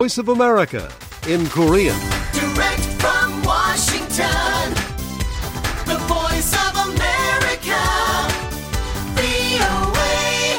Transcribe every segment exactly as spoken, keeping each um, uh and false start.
Voice of America in Korean. Direct from Washington, the Voice of America, 브이오에이.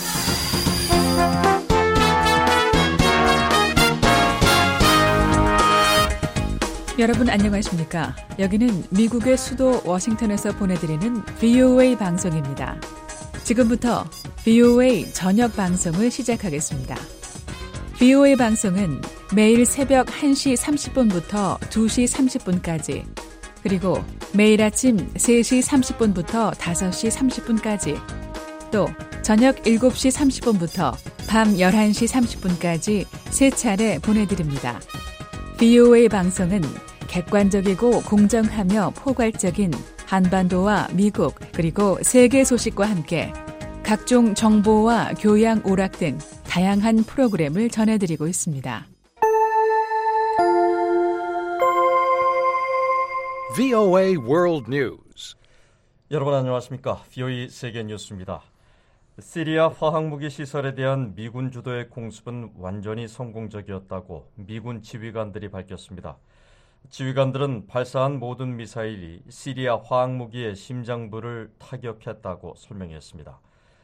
여러분 안녕하십니까? 여기는 미국의 수도 워싱턴에서 보내드리는 브이오에이 방송입니다. 지금부터 브이오에이 저녁 방송을 시작하겠습니다. 브이오에이 방송은 매일 새벽 한 시 삼십 분부터 두 시 삼십 분까지, 그리고 매일 아침 세 시 삼십 분부터 다섯 시 삼십 분까지, 또 저녁 일곱 시 삼십 분부터 밤 열한 시 삼십 분까지 세 차례 보내드립니다. 브이오에이 방송은 객관적이고 공정하며 포괄적인 한반도와 미국 그리고 세계 소식과 함께 각종 정보와 교양 오락 등 다양한 프로그램을 전해드리고 있습니다. 브이오에이 World News. 여러분 안녕하십니까? 브이오에이 세계 뉴스입니다. 시리아 화학무기 시설에 대한 미군 주도의 공습은 완전히 성공적이었다고 미군 지휘관들이 밝혔습니다. 지휘관들은 발사한 모든 미사일이 시리아 화학무기의 심장부를 타격했다고 설명했습니다.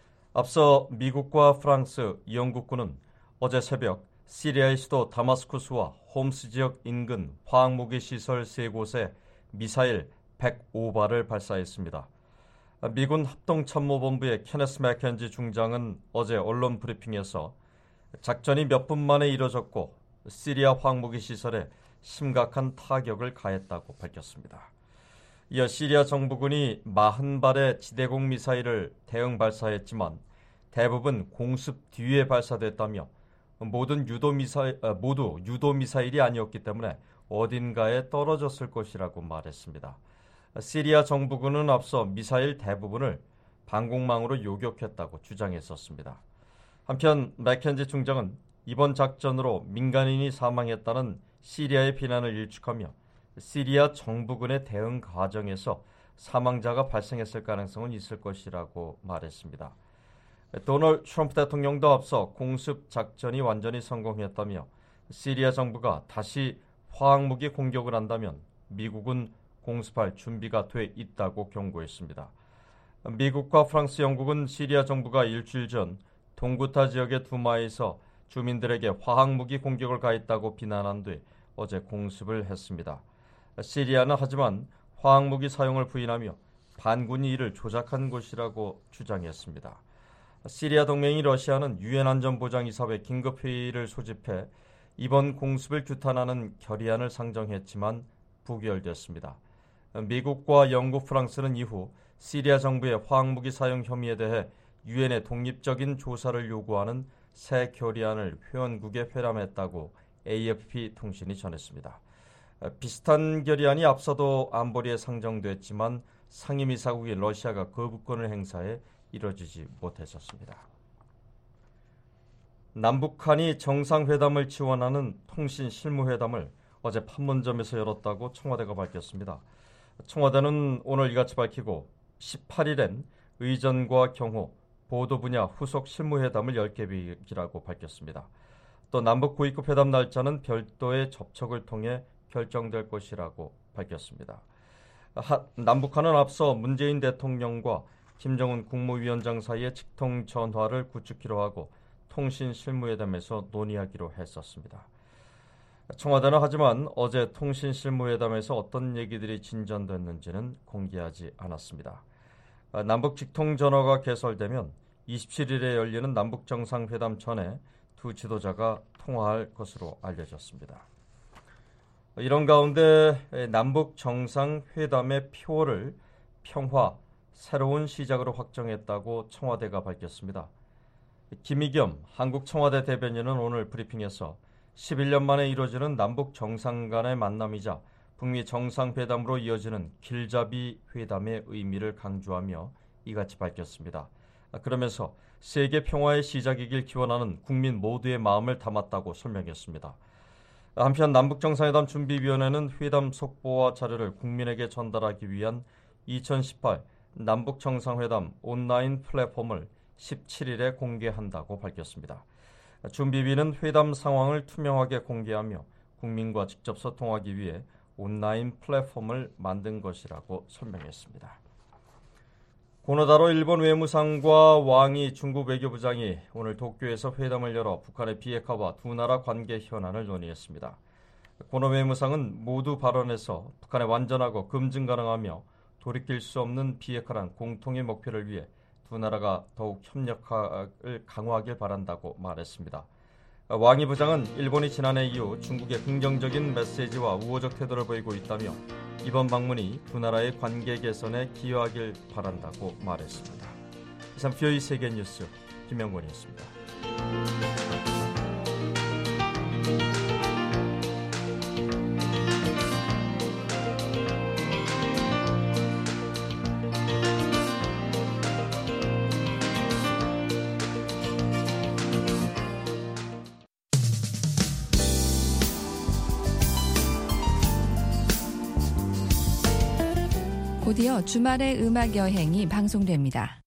앞서 미국과 프랑스, 영국군은 어제 새벽 시리아의 수도 다마스쿠스와 홈스 지역 인근 화학무기 시설 세 곳에 미사일 백오 발을 발사했습니다. 미군 합동참모본부의 케네스 맥켄지 중장은 어제 언론 브리핑에서 작전이 몇 분 만에 이뤄졌고 시리아 화학무기 시설에 심각한 타격을 가했다고 밝혔습니다. 이어 시리아 정부군이 사십 발의 지대공 미사일을 대응 발사했지만 대부분 공습 뒤에 발사됐다며 모든 유도 미사일, 모두 유도 미사일이 아니었기 때문에 어딘가에 떨어졌을 것이라고 말했습니다. 시리아 정부군은 앞서 미사일 대부분을 방공망으로 요격했다고 주장했었습니다. 한편 맥켄지 중장은 이번 작전으로 민간인이 사망했다는 시리아의 비난을 일축하며 시리아 정부군의 대응 과정에서 사망자가 발생했을 가능성은 있을 것이라고 말했습니다. 도널드 트럼프 대통령도 앞서 공습 작전이 완전히 성공했다며 시리아 정부가 다시 화학무기 공격을 한다면 미국은 공습할 준비가 돼 있다고 경고했습니다. 미국과 프랑스, 영국은 시리아 정부가 일주일 전 동구타 지역의 두마에서 주민들에게 화학무기 공격을 가했다고 비난한 뒤 어제 공습을 했습니다. 시리아는 하지만 화학무기 사용을 부인하며 반군이 이를 조작한 것이라고 주장했습니다. 시리아 동맹인 러시아는 유엔 안전보장이사회 긴급회의를 소집해 이번 공습을 규탄하는 결의안을 상정했지만 부결됐습니다. 미국과 영국, 프랑스는 이후 시리아 정부의 화학무기 사용 혐의에 대해 유엔의 독립적인 조사를 요구하는 새 결의안을 회원국에 회람했다고 에이에프피 통신이 전했습니다. 비슷한 결의안이 앞서도 안보리에 상정됐지만 상임이사국인 러시아가 거부권을 행사해 이뤄지지 못했었습니다. 남북한이 정상회담을 지원하는 통신 실무회담을 어제 판문점에서 열었다고 청와대가 밝혔습니다. 청와대는 오늘 이같이 밝히고 십팔 일엔 의전과 경호, 보도 분야 후속 실무회담을 열 계획이라고 밝혔습니다. 또 남북 고위급 회담 날짜는 별도의 접촉을 통해 결정될 것이라고 밝혔습니다. 하, 남북한은 앞서 문재인 대통령과 김정은 국무위원장 사이의 직통 전화를 구축키로 하고 통신 실무회담에서 논의하기로 했었습니다. 청와대는 하지만 어제 통신 실무회담에서 어떤 얘기들이 진전됐는지는 공개하지 않았습니다. 남북 직통 전화가 개설되면 이십칠 일에 열리는 남북 정상회담 전에 두 지도자가 통화할 것으로 알려졌습니다. 이런 가운데 남북 정상회담의 표를 평화, 새로운 시작으로 확정했다고 청와대가 밝혔습니다. 김의겸 한국 청와대 대변인은 오늘 브리핑에서 십일 년 만에 이루어지는 남북 정상 간의 만남이자 북미 정상회담으로 이어지는 길잡이 회담의 의미를 강조하며 이같이 밝혔습니다. 그러면서 세계 평화의 시작이길 기원하는 국민 모두의 마음을 담았다고 설명했습니다. 한편 남북정상회담 준비위원회는 회담 속보와 자료를 국민에게 전달하기 위한 이천십팔 남북정상회담 온라인 플랫폼을 십칠 일에 공개한다고 밝혔습니다. 준비비는 회담 상황을 투명하게 공개하며 국민과 직접 소통하기 위해 온라인 플랫폼을 만든 것이라고 설명했습니다. 고노다로 일본 외무상과 왕이 중국 외교부장이 오늘 도쿄에서 회담을 열어 북한의 비핵화와 두 나라 관계 현안을 논의했습니다. 고노 외무상은 모두 발언에서 북한의 완전하고 검증 가능하며 돌이킬 수 없는 비핵화란 공통의 목표를 위해 두 나라가 더욱 협력을 강화하길 바란다고 말했습니다. 왕이 부장은 일본이 지난해 이후 중국의 긍정적인 메시지와 우호적 태도를 보이고 있다며 이번 방문이 두 나라의 관계 개선에 기여하길 바란다고 말했습니다. 이상 비오이 세계뉴스 김영권이었습니다. 곧이어 주말의 음악 여행이 방송됩니다.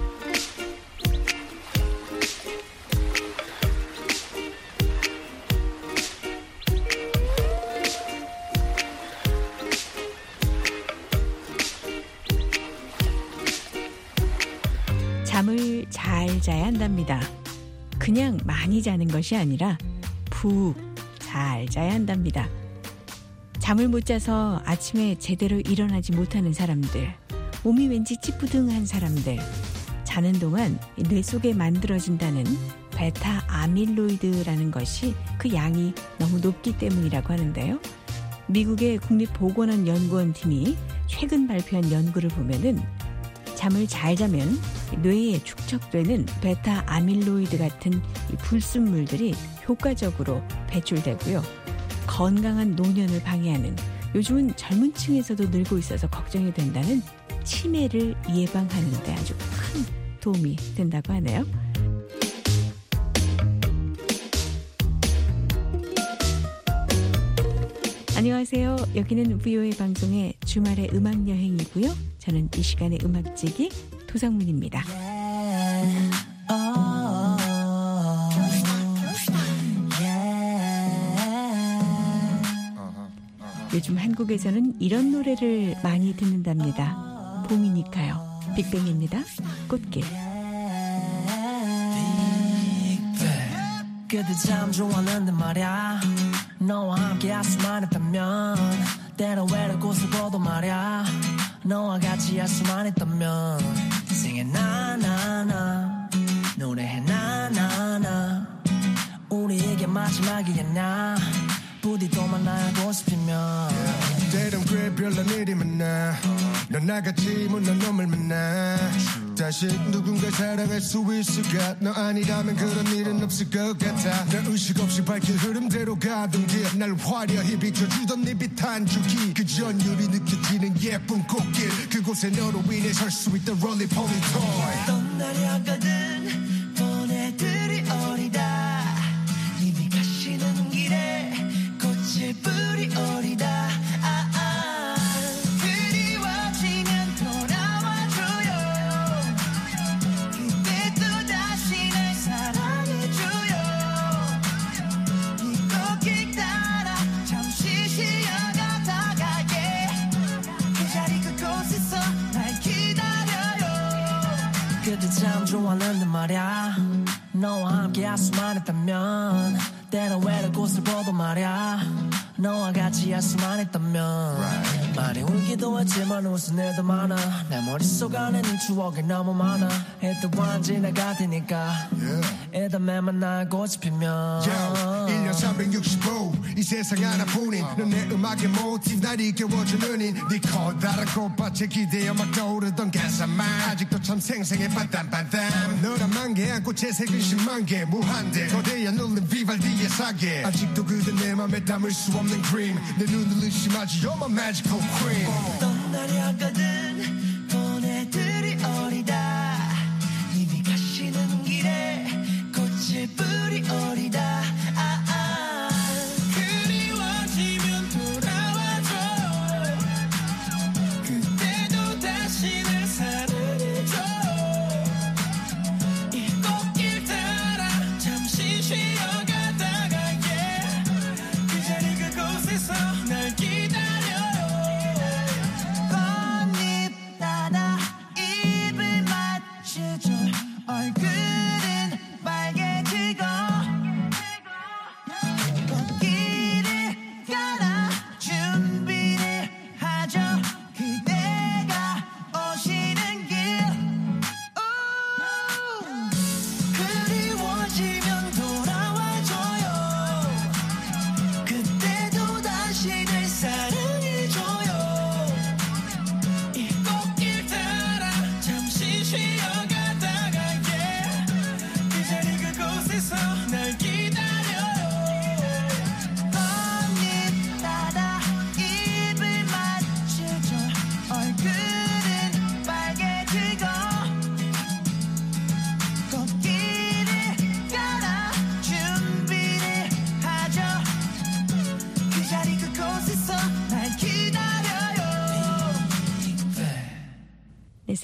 잠을 잘 자야 한답니다. 그냥 많이 자는 것이 아니라 푹 잘 자야 한답니다. 잠을 못 자서 아침에 제대로 일어나지 못하는 사람들, 몸이 왠지 찌뿌둥한 사람들, 자는 동안 뇌 속에 만들어진다는 베타 아밀로이드라는 것이 그 양이 너무 높기 때문이라고 하는데요. 미국의 국립보건원연구원 팀이 최근 발표한 연구를 보면은 잠을 잘 자면 뇌에 축적되는 베타 아밀로이드 같은 이 불순물들이 효과적으로 배출되고요. 건강한 노년을 방해하는, 요즘은 젊은 층에서도 늘고 있어서 걱정이 된다는 치매를 예방하는 데 아주 큰 도움이 된다고 하네요. 안녕하세요. 여기는 브이오에이 방송의 주말의 음악 여행이고요. 저는 이 시간의 음악지기 도상문입니다. 요즘 한국에서는 이런 노래를 많이 듣는답니다. 봄이니까요. 빅뱅입니다. 꽃길. 그대 참 좋아하는데 말야, 너와 함께 할 수만 있다면, 때로 외로운 곳을 보도 말야, 너와 같이 할 수만 있다면, Sing it 나나나, 노래해 나나나, 우리에게 마지막이겠나, 부디 또 만나고 싶으면 때론 꽤 별난 일이 많아. 넌 나같이 못난 놈을 만나. 다시 누군가 사랑할 수 있을까? 너 아니라면 그런 일은 없을 것 같아. 난 의식 없이 밝힌 흐름대로 가던 길, 날 화려히 비춰주던 네 빛한 줄기, 그 전율이 느껴지는 예쁜 꽃길, 그곳에 너로 인해 설 수 있던 롤리폴리 토이. 떠나려 하거든 보내들이 어리다, 이미 가시는 길에 꽃을 뿌리 어리다. 아, 아. 그리워지면 돌아와줘요. 그때 또 다시 날 사랑해줘요. 이 꽃길 따라 잠시 쉬어가다 가게, 그 자리 그곳에서 날 기다려요. 그때 참 좋아하는데 말야, 너와 함께 할 수만 있다면, 때로 외로운 곳을 보도 말야, 너와 같이 할 수만 있다면, right. 많이 울기도 했지만 웃은 일도 많아. 내 머릿속 안에 네 추억이 너무 많아. 일단 지나가 테니까 yeah. 일단 매만 나고 싶으면 Yo, 일 년 삼백육십오 이 세상 하나뿐인 넌 내 음악의 모티브, 날 이겨워주는 인 네 커다란 꽃밭에 기대어 막 떠오르던 가사만 아직도 참 생생해. 반땀반땀 너란 만개 안고 재색은 십만 개 무한대 거대한 울림 비발디의 사계, 아직도 그대 내 맘에 담을 수 없는 그림, 내 눈을 의심하지 You're my magical queen. 떠나려 하거든 보내들이 어리다, 이미 가시는 길에 꽃을 뿌리 어리다. 아, 아. 그리워지면 돌아와줘. 그때도 다시 날 사랑해줘. 이 꽃길 따라 잠시 쉬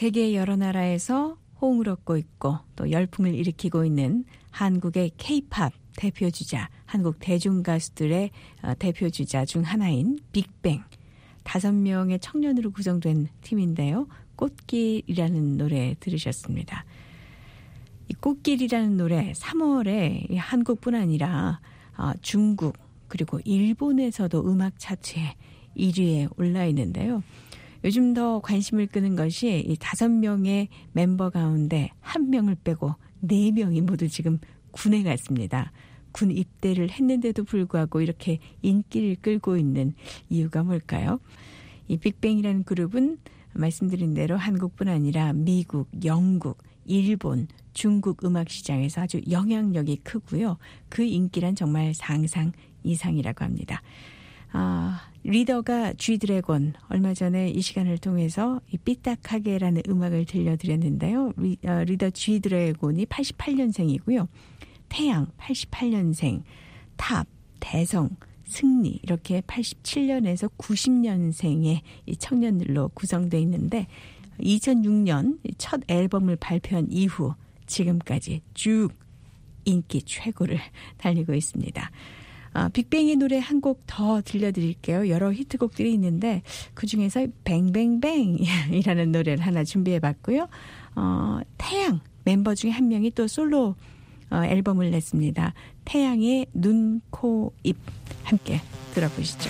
세계 여러 나라에서 호응을 얻고 있고 또 열풍을 일으키고 있는 한국의 K-팝 대표주자, 한국 대중가수들의 대표주자 중 하나인 빅뱅. 다섯 명의 청년으로 구성된 팀인데요. 꽃길이라는 노래 들으셨습니다. 이 꽃길이라는 노래 삼월에 한국뿐 아니라 중국 그리고 일본에서도 음악 차트에 일 위에 올라 있는데요. 요즘 더 관심을 끄는 것이 이 다섯 명의 멤버 가운데 한 명을 빼고 네 명이 모두 지금 군에 갔습니다. 군 입대를 했는데도 불구하고 이렇게 인기를 끌고 있는 이유가 뭘까요? 이 빅뱅이라는 그룹은 말씀드린 대로 한국뿐 아니라 미국, 영국, 일본, 중국 음악 시장에서 아주 영향력이 크고요. 그 인기란 정말 상상 이상이라고 합니다. 아, 리더가 G드래곤, 얼마 전에 이 시간을 통해서 이 삐딱하게라는 음악을 들려드렸는데요. 리, 어, 리더 G드래곤이 팔십팔 년생이고요. 태양 팔십팔 년생, 탑, 대성, 승리 이렇게 팔십칠 년에서 구십 년생의 이 청년들로 구성되어 있는데 이천육 년 첫 앨범을 발표한 이후 지금까지 쭉 인기 최고를 달리고 있습니다. 아, 빅뱅의 노래 한 곡 더 들려드릴게요. 여러 히트곡들이 있는데 그중에서 뱅뱅뱅이라는 노래를 하나 준비해봤고요. 어, 태양 멤버 중에 한 명이 또 솔로 어, 앨범을 냈습니다. 태양의 눈, 코, 입 함께 들어보시죠.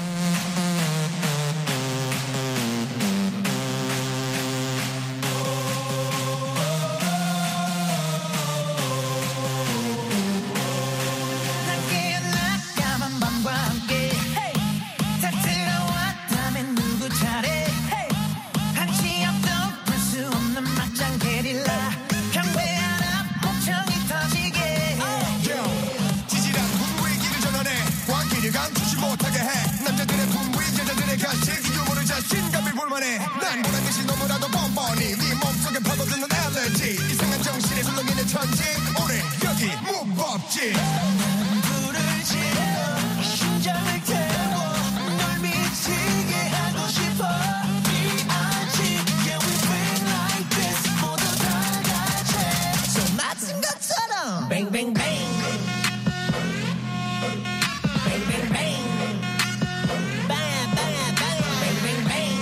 난 보란 듯이 너무나도 뻔뻔히 네 몸속에 파고드는 알레르기 이상한 정신에 술렁이는 천지 오늘 여기 무법지 불을 지르고 심장을 태워 널 미치게 하고 싶어 비아지 Yeah we bring like this 모두 다 같이 손 맞은 것처럼 Bang bang bang Bang bang bang Bang bang bang Bang bang bang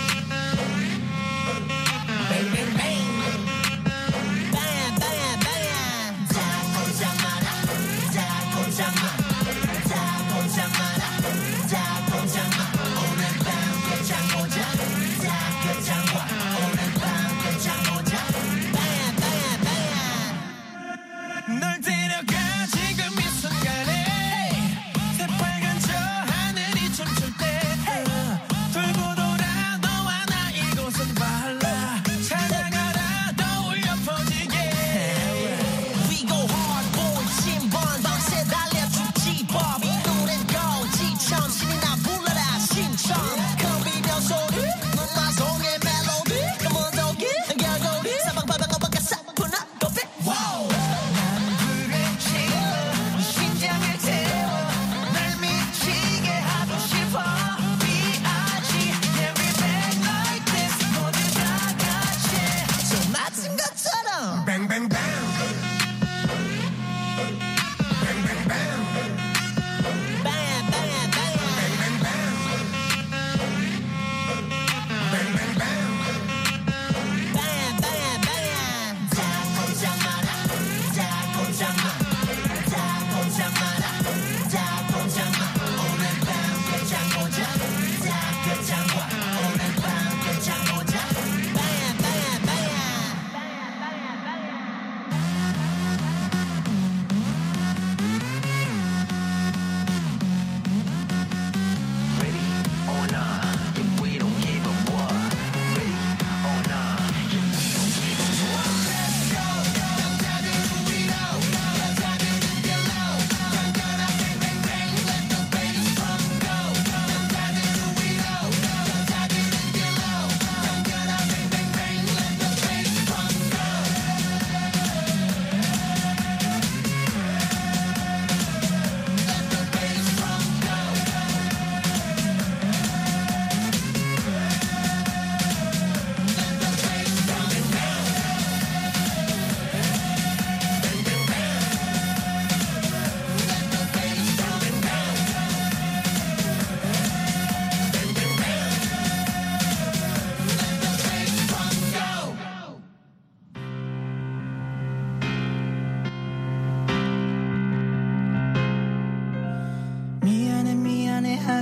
Bang bang bang Bang bang bang 자 고장 마라 자 고장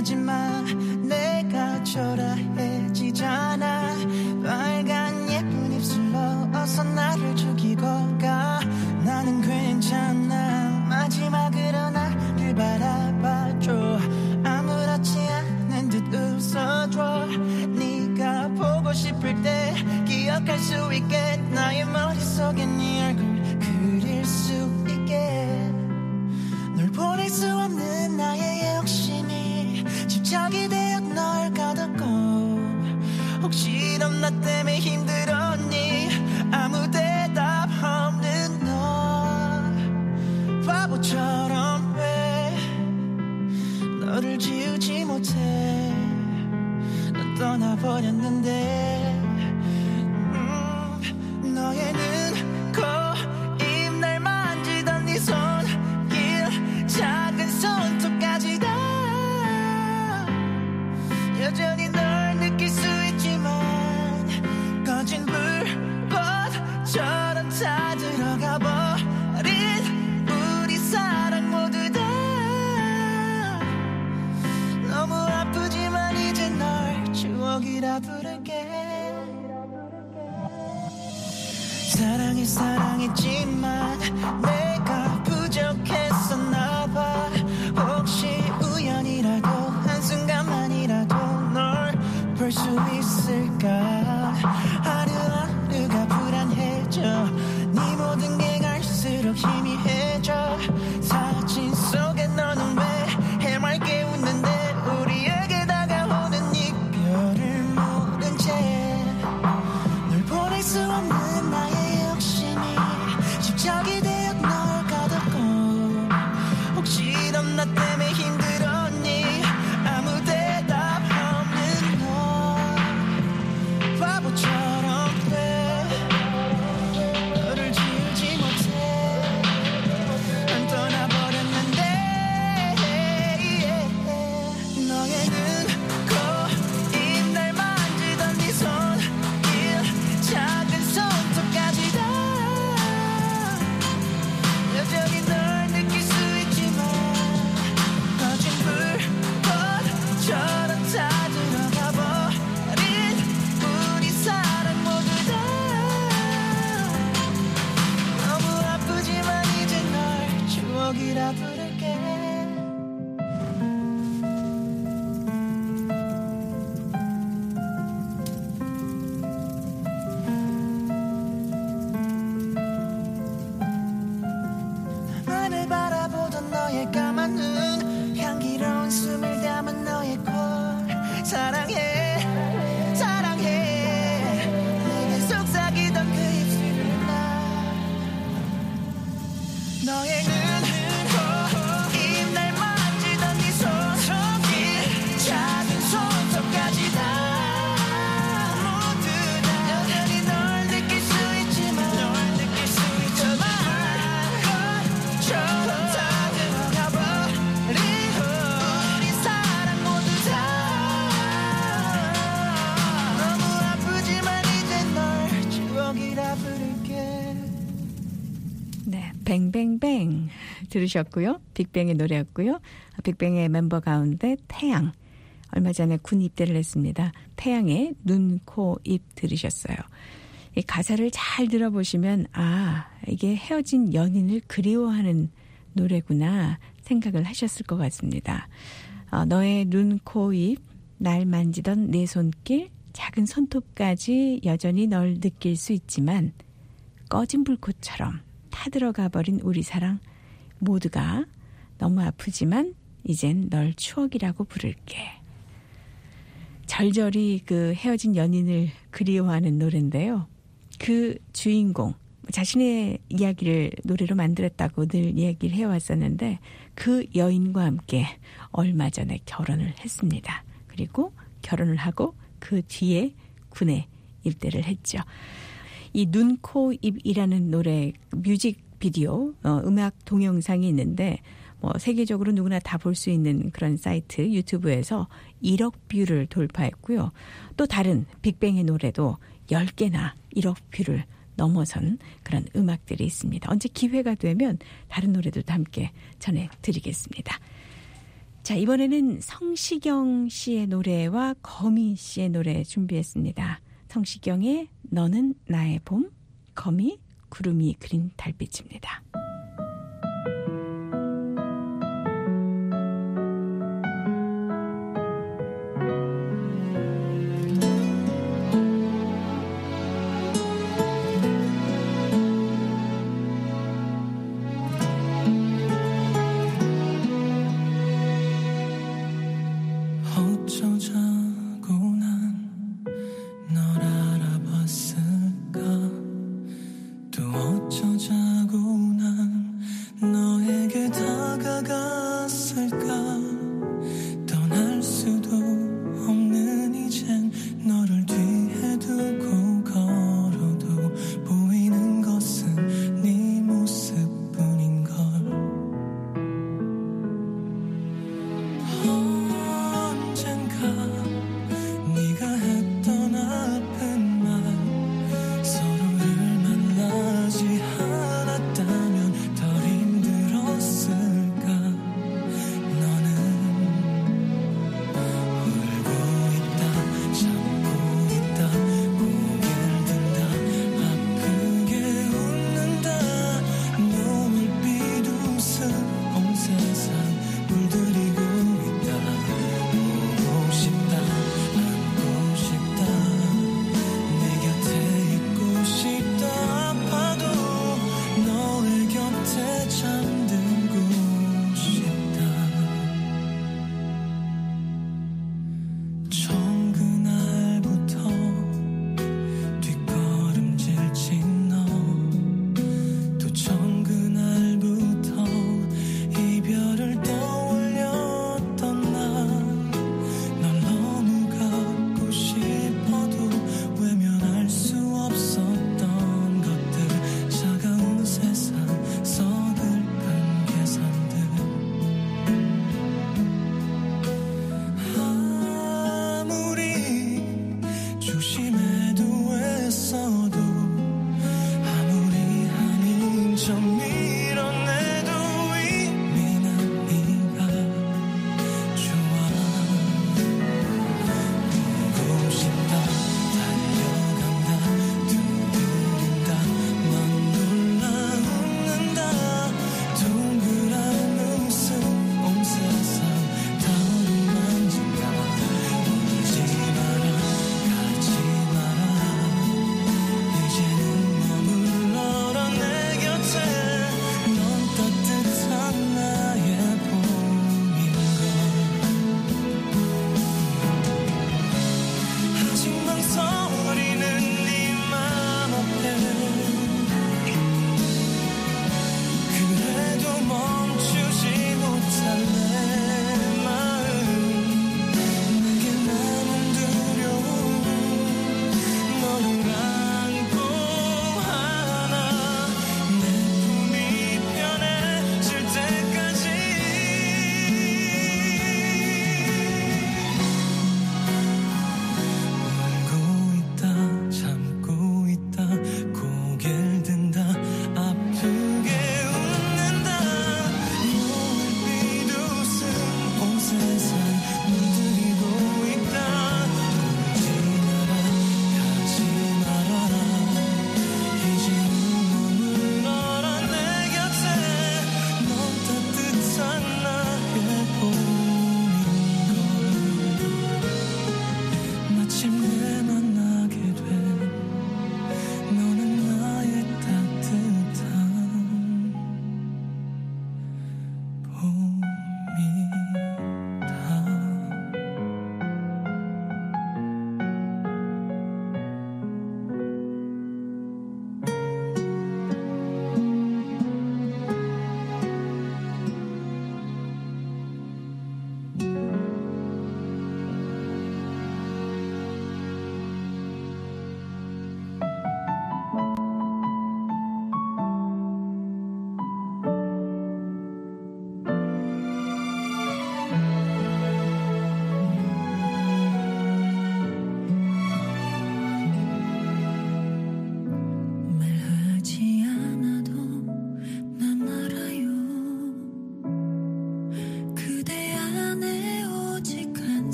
하지만 내가 초라해지잖아. 빨간 예쁜 입술로 어서 나를 죽이고 가. 나는 괜찮아. 마지막으로 나를 바라봐줘. 아무렇지 않은 듯 웃어줘. 네가 보고 싶을 때 기억할 수 있게 나의 머릿속에 네 얼굴 그릴 수 있게. 널 보낼 수 없는 나의 욕심이 집착이 되어 널 가뒀고. 혹시 넌 나 때문에 힘들었니? 아무 대답 없는 너. 바보처럼 왜 너를 지우지 못해. 넌 떠나버렸는데. 음, 너의 눈, 코, 입 날 만지던 네 손길 작은 손톱까지 다 여전히 널 느낄 수 있지만 꺼진 불꽃처럼 다 들어가 버린 우리 사랑 모두 다 너무 아프지만 이제 널 추억이라 부를게. 사랑해 사랑했지만 내가 부족했었나 봐. 혹시 우연이라도 한순간만이라도 널 볼 수 있을까. 하루하루가 불안해져. 네 모든 게 갈수록 희미해져. 사진 속에 너는 왜 해맑게 웃는데 우리에게 다가오는 이별을 모른 채. 널 보낼 수 없는 나의 욕심이 집착이 되어 널 가뒀고. 혹시 넌 나 때문에 힘들었니? 아무 대답 없는 너. 바보처럼 왜 너를 지우지 못해. 난 떠나버렸는데. 너의 눈, 코, 입 날 만지던 네 손길 작은 손톱까지 다 여전히 널 느낄 수 있지만 꺼진 불꽃처럼 다 들어가 버린 우리 사랑 모두 다 너무 아프지만 이제 널 추억이라 부를게. 나만을 바라보던 너의 까만 눈 향기로운 숨을 담은 너의 콜. 사랑해 사랑해 내게 속삭이던 그 입술을 나. 너의 눈, 코, 입 날 만지던 네 손길 작은 손톱까지 다 모두 다 여전히 널 느낄 수 있지만 널 느낄 수 있지만 것처럼 다 들어가 버린 우리 사랑 모두 다 너무 아프지만 이제 널 추억이라 부를게. 네, 뱅뱅뱅 들으셨고요. 빅뱅의 노래였고요. 빅뱅의 멤버 가운데 태양. 얼마 전에 군 입대를 했습니다. 태양의 눈, 코, 입 들으셨어요. 이 가사를 잘 들어보시면 아, 이게 헤어진 연인을 그리워하는 노래구나 생각을 하셨을 것 같습니다. 어, 너의 눈, 코, 입, 날 만지던 내 손길, 작은 손톱까지 여전히 널 느낄 수 있지만 꺼진 불꽃처럼 타들어가 버린 우리 사랑 모두가 너무 아프지만 이젠 널 추억이라고 부를게. 절절히 그 헤어진 연인을 그리워하는 노래인데요. 그 주인공, 자신의 이야기를 노래로 만들었다고 늘 이야기를 해왔었는데 그 여인과 함께 얼마 전에 결혼을 했습니다. 그리고 결혼을 하고 그 뒤에 군에 입대를 했죠. 이 눈, 코, 입이라는 노래 뮤직비디오, 어, 음악 동영상이 있는데 뭐 세계적으로 누구나 다 볼 수 있는 그런 사이트 유튜브에서 일억 뷰를 돌파했고요. 또 다른 빅뱅의 노래도 열 개나 일억 뷰를 넘어선 그런 음악들이 있습니다. 언제 기회가 되면 다른 노래들도 함께 전해드리겠습니다. 자, 이번에는 성시경 씨의 노래와 거미 씨의 노래 준비했습니다. 성시경의 너는 나의 봄, 거미 구름이 그린 달빛입니다. 어쩌자고 난 널 알아봤을까 또 어쩌자고 난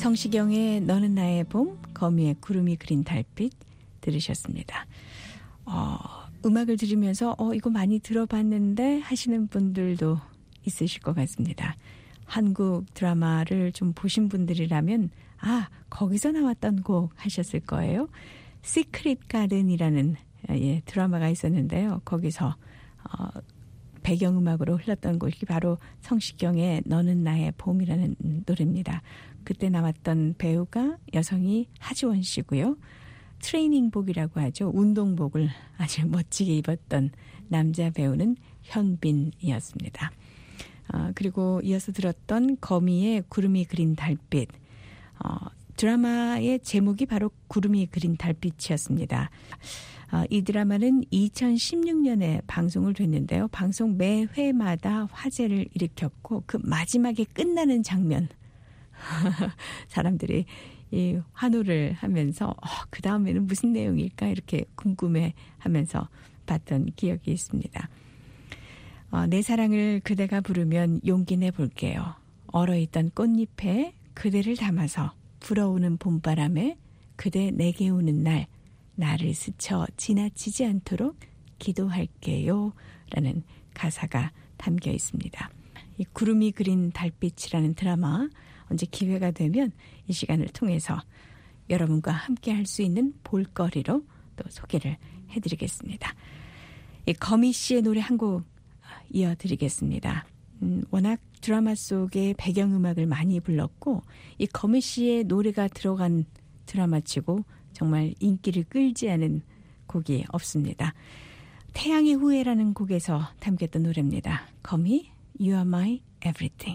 성시경의 너는 나의 봄, 거미의 구름이 그린 달빛 들으셨습니다. 어, 음악을 들으면서 어, 이거 많이 들어봤는데 하시는 분들도 있으실 것 같습니다. 한국 드라마를 좀 보신 분들이라면 아, 거기서 나왔던 곡 하셨을 거예요. 시크릿 가든이라는 예, 드라마가 있었는데요. 거기서 어, 배경음악으로 흘렀던 곡이 바로 성시경의 너는 나의 봄이라는 노래입니다. 그때 나왔던 배우가 여성이 하지원 씨고요. 트레이닝복이라고 하죠. 운동복을 아주 멋지게 입었던 남자 배우는 현빈이었습니다. 어, 그리고 이어서 들었던 거미의 구름이 그린 달빛. 어, 드라마의 제목이 바로 구름이 그린 달빛이었습니다. 어, 이 드라마는 이천십육 년에 방송을 됐는데요. 방송 매 회마다 화제를 일으켰고 그 마지막에 끝나는 장면 사람들이 이 환호를 하면서 어, 그 다음에는 무슨 내용일까 이렇게 궁금해하면서 봤던 기억이 있습니다. 어, 내 사랑을 그대가 부르면 용기 내볼게요. 얼어있던 꽃잎에 그대를 담아서 불어오는 봄바람에 그대 내게 오는 날 나를 스쳐 지나치지 않도록 기도할게요 라는 가사가 담겨 있습니다. 이 구름이 그린 달빛이라는 드라마 언제 기회가 되면 이 시간을 통해서 여러분과 함께 할 수 있는 볼거리로 또 소개를 해드리겠습니다. 이 거미 씨의 노래 한 곡 이어드리겠습니다. 음, 워낙 드라마 속에 배경음악을 많이 불렀고 이 거미 씨의 노래가 들어간 드라마치고 정말 인기를 끌지 않은 곡이 없습니다. 태양의 후예라는 곡에서 담겼던 노래입니다. 거미, You are my everything.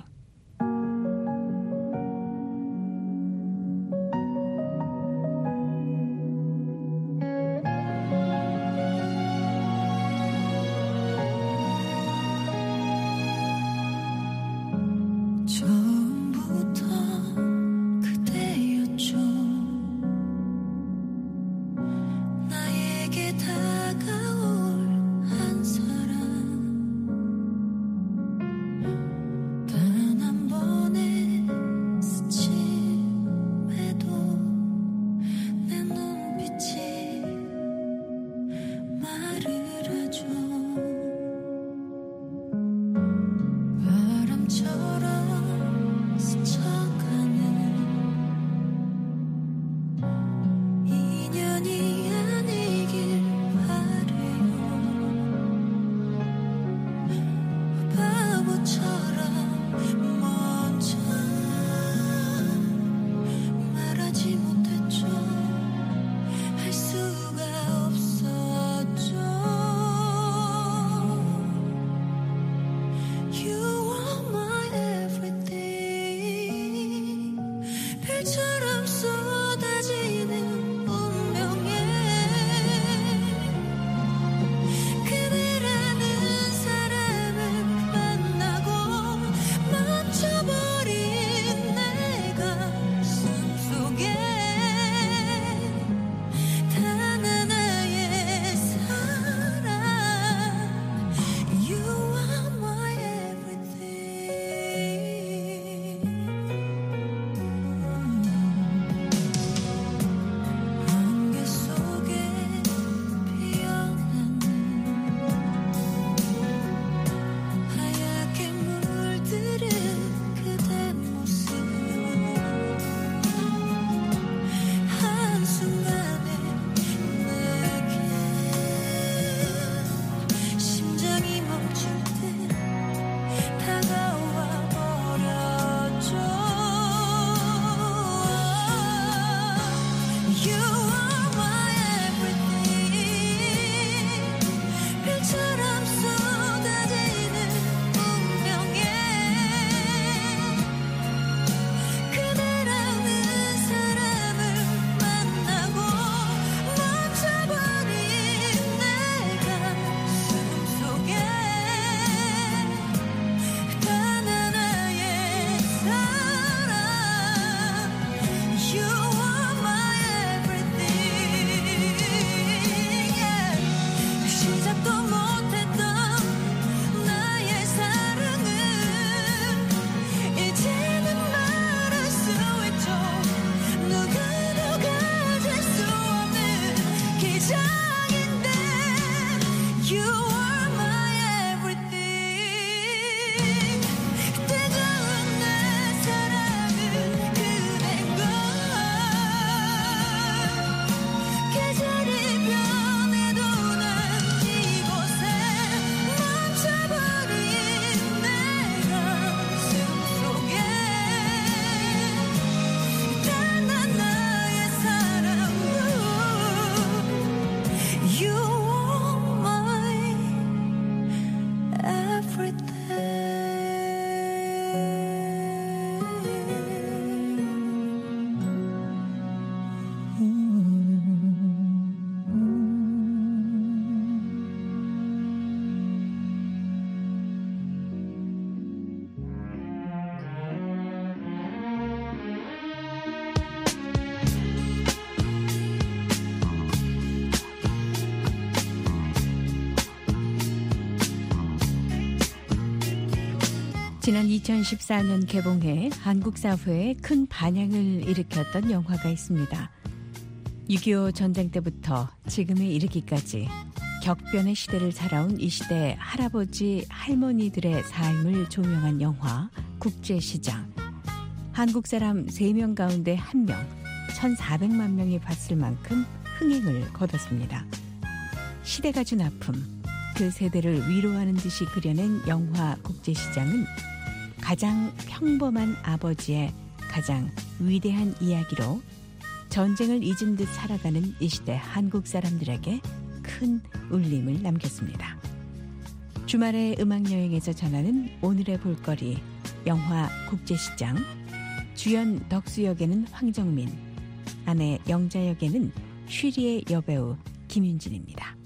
You are my everything. 지난 이천십사 년 개봉해 한국 사회에 큰 반향을 일으켰던 영화가 있습니다. 육이오 전쟁 때부터 지금에 이르기까지 격변의 시대를 살아온 이 시대 할아버지 할머니들의 삶을 조명한 영화 국제시장. 한국 사람 세 명 가운데 한 명, 천사백만 명이 봤을 만큼 흥행을 거뒀습니다. 시대가 준 아픔, 그 세대를 위로하는 듯이 그려낸 영화 국제시장은 가장 평범한 아버지의 가장 위대한 이야기로 전쟁을 잊은 듯 살아가는 이 시대 한국 사람들에게 큰 울림을 남겼습니다. 주말의 음악여행에서 전하는 오늘의 볼거리 영화 국제시장. 주연 덕수 역에는 황정민, 아내 영자 역에는 쉬리의 여배우 김윤진입니다.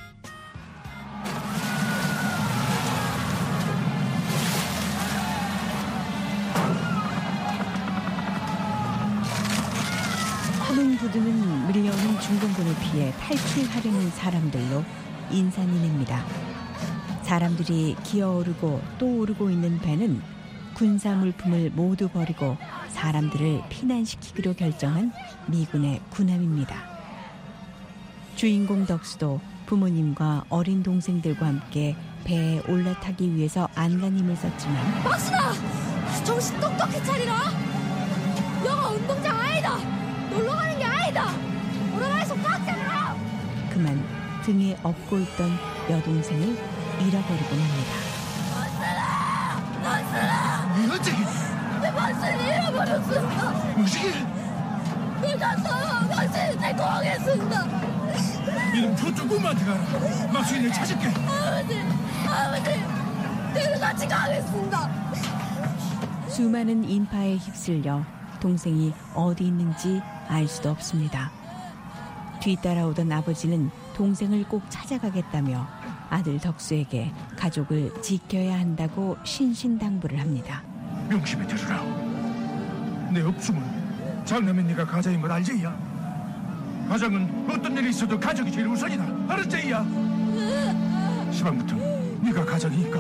하동부두는 밀려오는 중공군을 피해 탈출하려는 사람들로 인산이냅니다. 사람들이 기어오르고 또 오르고 있는 배는 군사 물품을 모두 버리고 사람들을 피난시키기로 결정한 미군의 군함입니다. 주인공 덕수도 부모님과 어린 동생들과 함께 배에 올라타기 위해서 안간힘을 썼지만 박순아! 정신 똑똑히 차리라! 영화 운동장 아니다! 놀러가는 게 아니다! 오라가에서 꽉 잡으라! 그만 등에 업고 있던 여동생을 잃어버리고 맙니다. 박순아! 박순아! 어째? 내 박순이 잃어버렸습니다! 무식해? 그가서 박순이 내 공항했습니다! 이놈 저쪽 엄마한테 가라. 막순이 내 찾을게. 아버지! 아버지! 내가 같이 가겠습니다! 수많은 인파에 휩쓸려 동생이 어디 있는지 알 수도 없습니다. 뒤따라오던 아버지는 동생을 꼭 찾아가겠다며 아들 덕수에게 가족을 지켜야 한다고 신신당부를 합니다. 명심해 들으라. 내 없으면 장남의 네가 가자인 걸 알지 이야? 가장은 어떤 일이 있어도 가족이 제일 우선이다. 알았지 이야? 시방부터 네가 가장이니까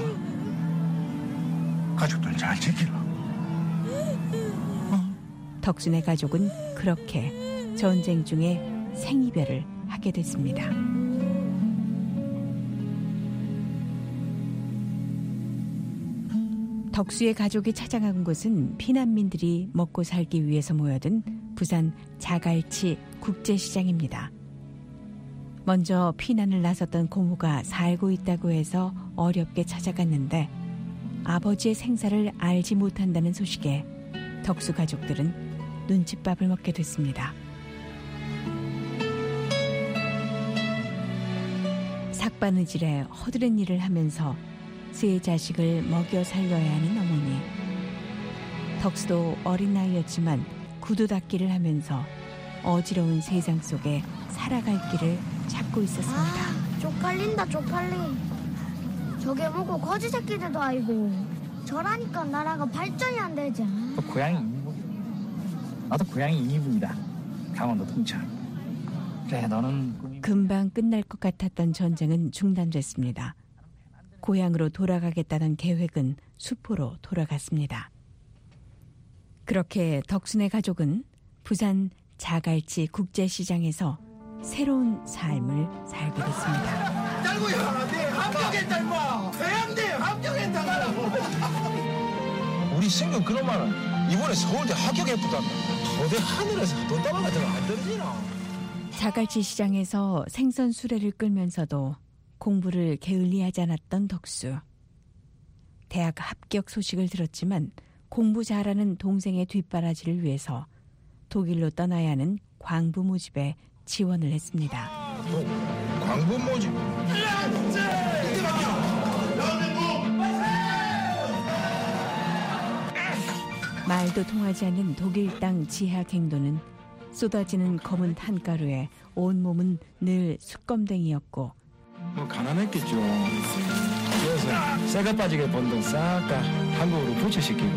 가족들 잘 지키라. 덕순의 가족은 그렇게 전쟁 중에 생이별을 하게 됐습니다. 덕수의 가족이 찾아간 곳은 피난민들이 먹고 살기 위해서 모여든 부산 자갈치 국제시장입니다. 먼저 피난을 나섰던 고모가 살고 있다고 해서 어렵게 찾아갔는데 아버지의 생사를 알지 못한다는 소식에 덕수 가족들은 눈칫밥을 먹게 됐습니다. 삭바느질에 허드렛 일을 하면서 세 자식을 먹여 살려야 하는 어머니. 덕수도 어린 나이였지만 구두 닦기를 하면서 어지러운 세상 속에 살아갈 길을 찾고 있었습니다. 아, 쪽팔린다 쪽팔리. 저게 뭐고 거지 새끼들도 아니고 저라니까 나라가 발전이 안 되지. 고향이 인이부. 나도 고향이 인이부이다. 강원도 통찰. 그래 너는 금방 끝날 것 같았던 전쟁은 중단됐습니다. 고향으로 돌아가겠다는 계획은 수포로 돌아갔습니다. 그렇게 덕순의 가족은 부산 자갈치 국제시장에서 새로운 삶을 살게 됐습니다. 딸구야, 내 합격했다 임마. 대양대 합격했다. 우리 신경 그런 말은 이번에 서울대 합격했다며. 어디 하늘에서 돈 따방가 들어 안 떨어지나. 자갈치 시장에서 생선 수레를 끌면서도 공부를 게을리하지 않았던 덕수. 대학 합격 소식을 들었지만 공부 잘하는 동생의 뒷바라지를 위해서 독일로 떠나야 하는 광부 모집에 지원을 했습니다. 뭐, 광부 모집? 말도 통하지 않는 독일 땅 지하 갱도는 쏟아지는 검은 탄가루에 온몸은 늘 숯검댕이였고 뭐 가난했겠죠. 그래서 새가 빠지게 번 돈 싹 다 한국으로 부채시키고.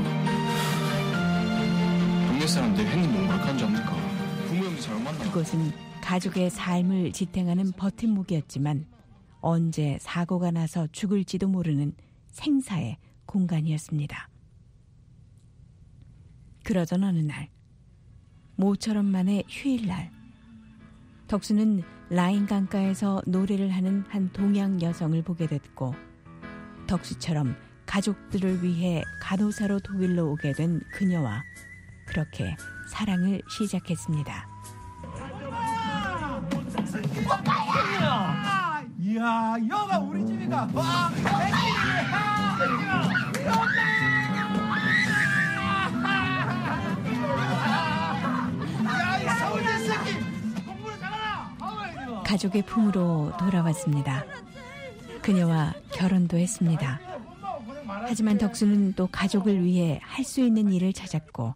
동네 사람들 행님 몽골한 줄 압니까? 부모 형도 잘 만나. 그곳은 가족의 삶을 지탱하는 버팀목이었지만 언제 사고가 나서 죽을지도 모르는 생사의 공간이었습니다. 그러던 어느 날, 모처럼 만의 휴일날, 덕수는 라인 강가에서 노래를 하는 한 동양 여성을 보게 됐고, 덕수처럼 가족들을 위해 간호사로 독일로 오게 된 그녀와 그렇게 사랑을 시작했습니다. 오빠야! 이야, 여가 우리 집이가. 와, 야, 이 서울대 새끼 공부를 잘하라. 가족의 품으로 돌아왔습니다. 그녀와 결혼도 했습니다. 하지만 덕수는 또 가족을 위해 할 수 있는 일을 찾았고,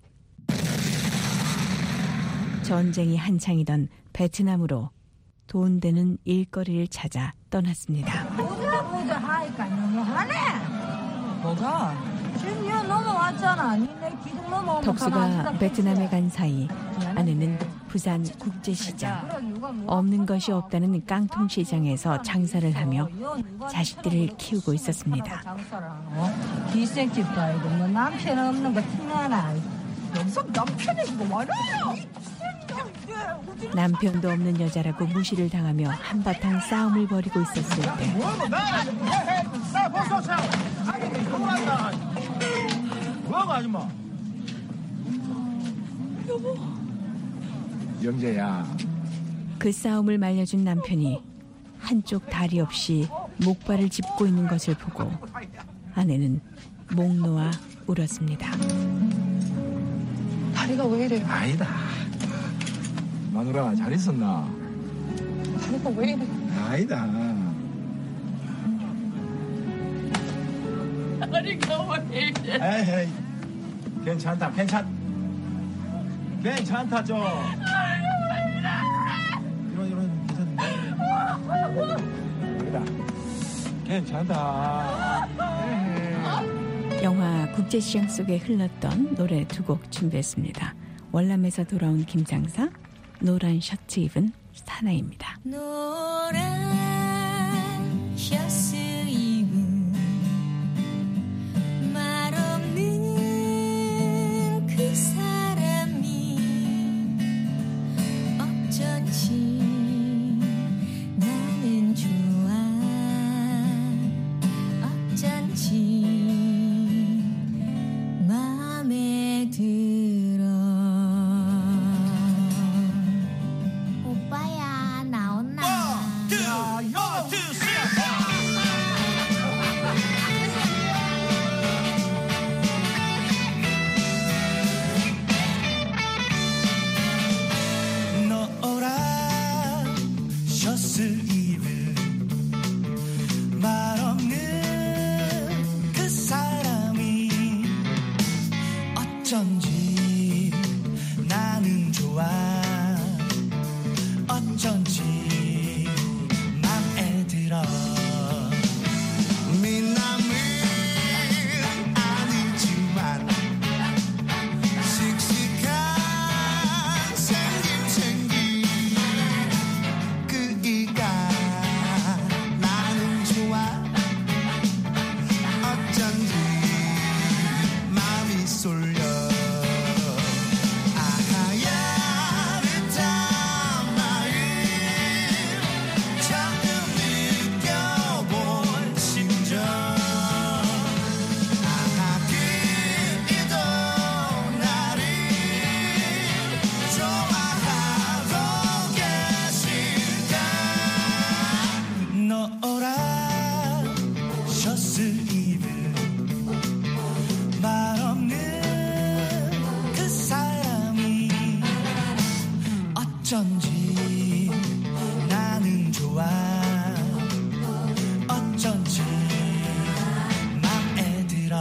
전쟁이 한창이던 베트남으로 돈 되는 일거리를 찾아 떠났습니다. 보자 보자 하니까 너무하네. 뭐가? 지금 여 넘어왔잖아. 니네 기둥 넘어오면 덕수가 베트남에 간 사이 아내는 부산 국제시장, 없는 것이 없다는 깡통시장에서 장사를 하며 자식들을 키우고 있었습니다. 기생집도 아니고 뭐 남편 없는 거 티나나. 여기서 남편이 이거 말이야. 남편도 없는 여자라고 무시를 당하며 한바탕 싸움을 벌이고 있었을 때, 뭐하고 아줌마? 여보. 영재야. 그 싸움을 말려준 남편이 한쪽 다리 없이 목발을 짚고 있는 것을 보고 아내는 목 놓아 울었습니다. 다리가 왜 이래? 아니다. 마누라 잘 있었나? 다리가 왜 이래? 아니다. 다리가 왜 이래? 에이, 괜찮다, 괜찮. 괜찮다 좀. 이런 이런 괜찮다. 괜찮다. 영화 국제시장 속에 흘렀던 노래 두 곡 준비했습니다. 월남에서 돌아온 김장사, 노란 셔츠 입은 사나이입니다. 노란 셔츠 입은 말 없는 그 사람이 어쩐지 나는 좋아. 어쩐지 마음에 들어. 오빠야 나온나. 노란 셔츠 입은 말 없는 그 사람이 어쩐지 나는 좋아. 어쩐지 맘에 들어. 미남은 아니지만 씩씩한 생김 챙긴 그이가 나는 좋아. 어쩐지 마음이 쏠려. 아하야릇한 마음 처음 느껴본 심정. 아하 그이도 나를 좋아하고 계실까. 노란 셔츠 입은 말 없는 그 사람이 어쩐지 나는 좋아. 어쩐지 맘에 들어.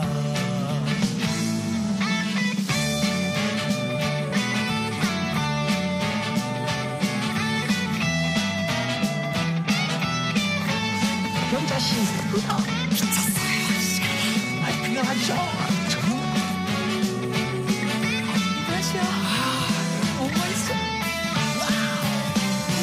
경자씨 그거 미쳤어요. 아 그냥 하죠. 다시요. 너무 맛있어.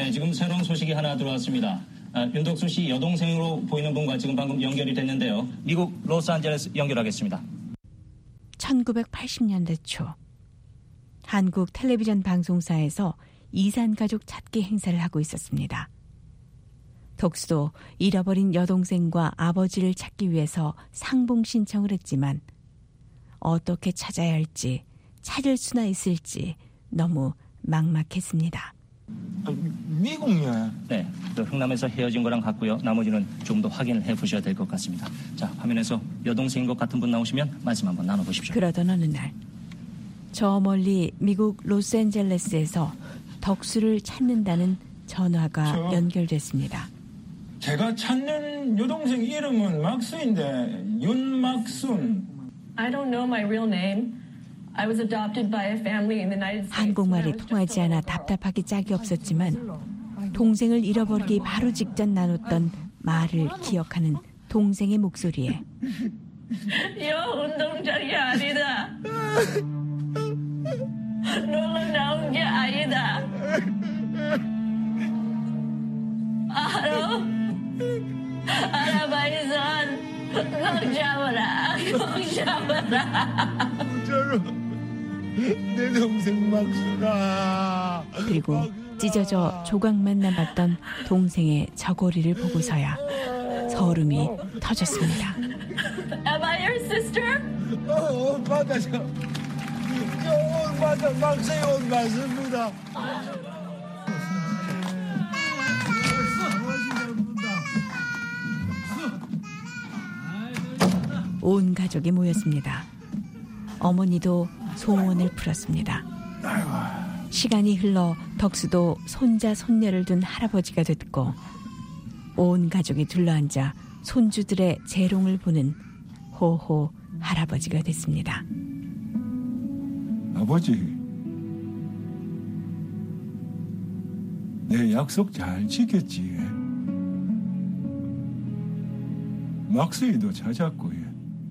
네, 지금 새로운 소식이 하나 들어왔습니다. 아, 윤덕수 씨 여동생으로 보이는 분과 지금 방금 연결이 됐는데요. 미국 로스앤젤레스 연결하겠습니다. 천구백팔십 년대 초 한국 텔레비전 방송사에서 이산가족 찾기 행사를 하고 있었습니다. 덕수도 잃어버린 여동생과 아버지를 찾기 위해서 상봉 신청을 했지만 어떻게 찾아야 할지, 찾을 수나 있을지 너무 막막했습니다. 미국이야? 네, 그 흥남에서 헤어진 거랑 같고요. 나머지는 좀 더 확인을 해보셔야 될 것 같습니다. 자, 화면에서 여동생인 것 같은 분 나오시면 말씀 한번 나눠보십시오. 그러던 어느 날, 저 멀리 미국 로스앤젤레스에서 덕수를 찾는다는 전화가 저... 연결됐습니다. 제가 찾는 여동생 이름은 막수인데 윤막순. I don't know my real name. I was adopted by a family in the United States. 한국말이 통하지 않아 답답하기 짝이 없었지만 동생을 잃어버리기 바로 직전 나눴던 말을 기억하는 동생의 목소리에 여 운동장이 아니다. 놀러 나온 게 아니다. 알아? 알아봐이선 공 잡아라. 공 잡아라. 내 동생 막수라. 그리고 찢어져 조각만 남았던 동생의 저고리를 보고서야 서름이 터졌습니다. Am I your sister? 어, 맞아. 저 옷 맞아. 막수의 옷 맞습니다. 온 가족이 모였습니다. 어머니도 소원을 풀었습니다. 시간이 흘러 덕수도 손자 손녀를 둔 할아버지가 됐고 온 가족이 둘러앉아 손주들의 재롱을 보는 호호 할아버지가 됐습니다. 아버지, 내 약속 잘 지켰지. 막수이도 찾았고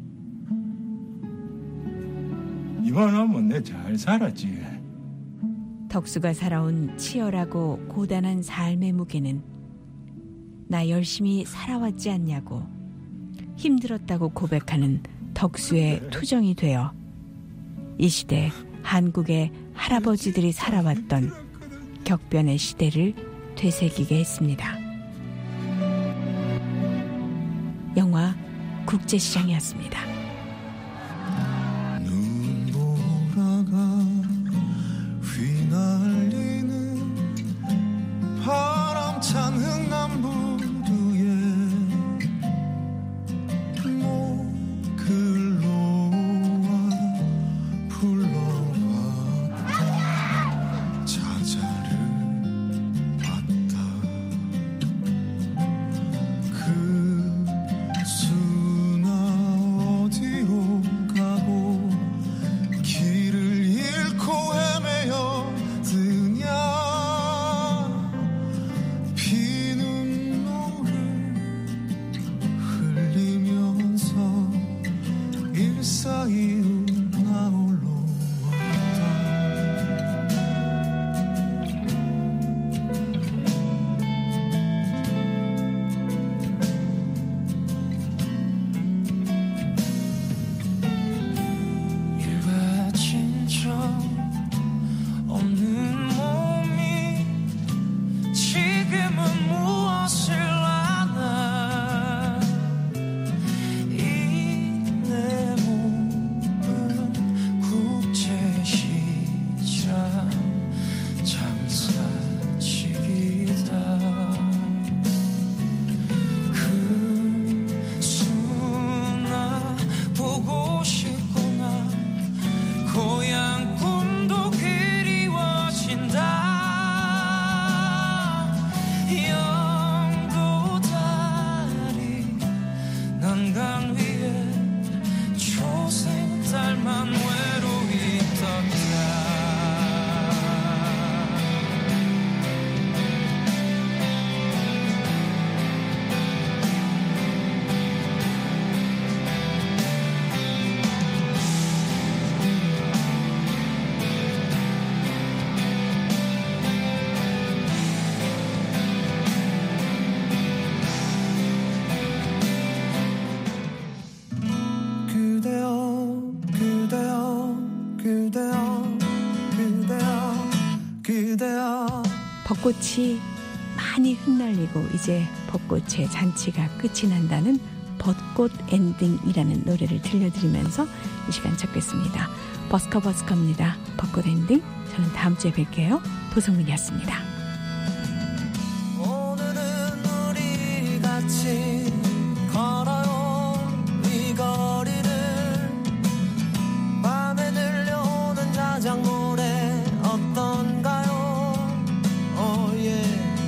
이만하면 내 잘 살았지. 덕수가 살아온 치열하고 고단한 삶의 무게는 나 열심히 살아왔지 않냐고 힘들었다고 고백하는 덕수의 투정이 되어 이 시대 한국의 할아버지들이 살아왔던 격변의 시대를 되새기게 했습니다. 영화 국제시장이었습니다. 바람찬 흥남부두에 목을 놓아 불러봤다. 자자를 봤다. 그 수나 벚꽃이 많이 흩날리고 이제 벚꽃의 잔치가 끝이 난다는 벚꽃 엔딩이라는 노래를 들려드리면서 이 시간 찾겠습니다. 버스커버스커입니다. 벚꽃 엔딩. 저는 다음 주에 뵐게요. 도성민이었습니다. 오늘은 우리 같이 걸어요 이 거리를 밤에 들려오는 자작 노래 어떤가요 오예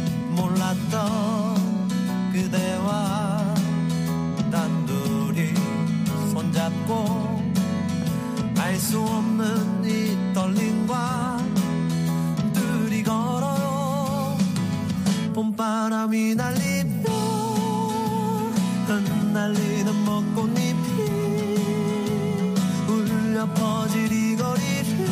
몰랐던 그대와 단둘이 손잡고 알 수 없는 이 떨림과 둘이 걸어요 봄바람이 날리며 흩날리는 벚꽃잎이 울려 퍼질 이 거리를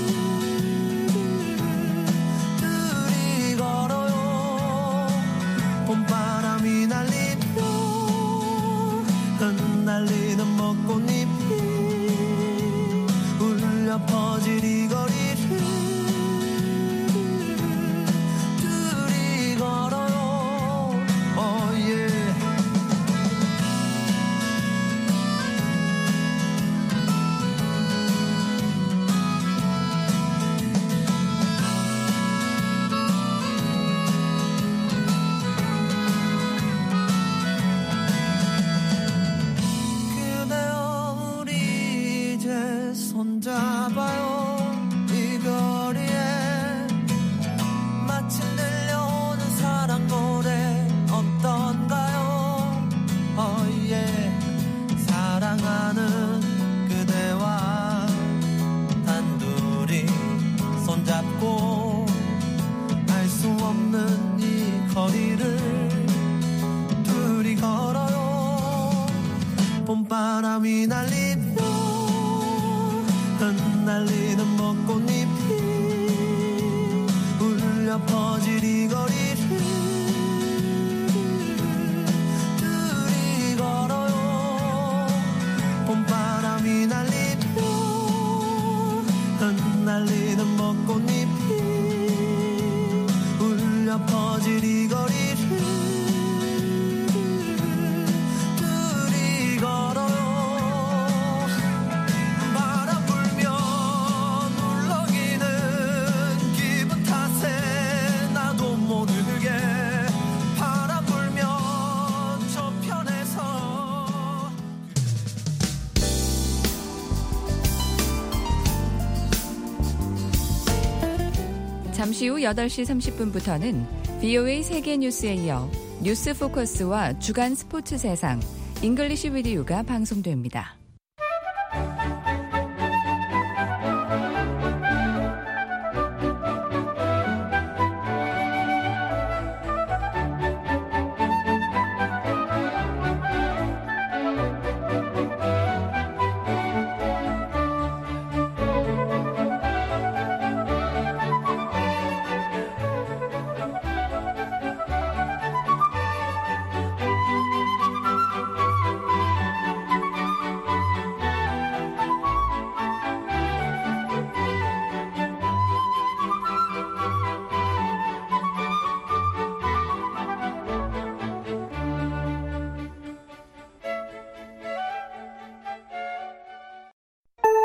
둘이 걸어요 봄바람이 날리며 흩날리는 벚꽃잎이 울려 퍼질 이 거리를 둘이 걸어요 oh yeah. 그대여 우리 이제 손잡아요 이 거리에 마침 들려오는 사랑 노래 어떤가요 oh yeah. 사랑하는 그대와 단둘이 손잡고 알 수 없는 이 거리를 둘이 걸어요 봄바람이 날리며 흩날리는 벚꽃잎이 울려 퍼질 이 거리를 둘이 걸어요 봄바람이 날리며 흩날리는 벚꽃잎이 울려 퍼질 이 거리를 둘이 걸어요 잠시 후 여덟 시 삼십 분부터는 브이오에이 세계뉴스에 이어 뉴스 포커스와 주간 스포츠 세상 잉글리시 위디오가 방송됩니다.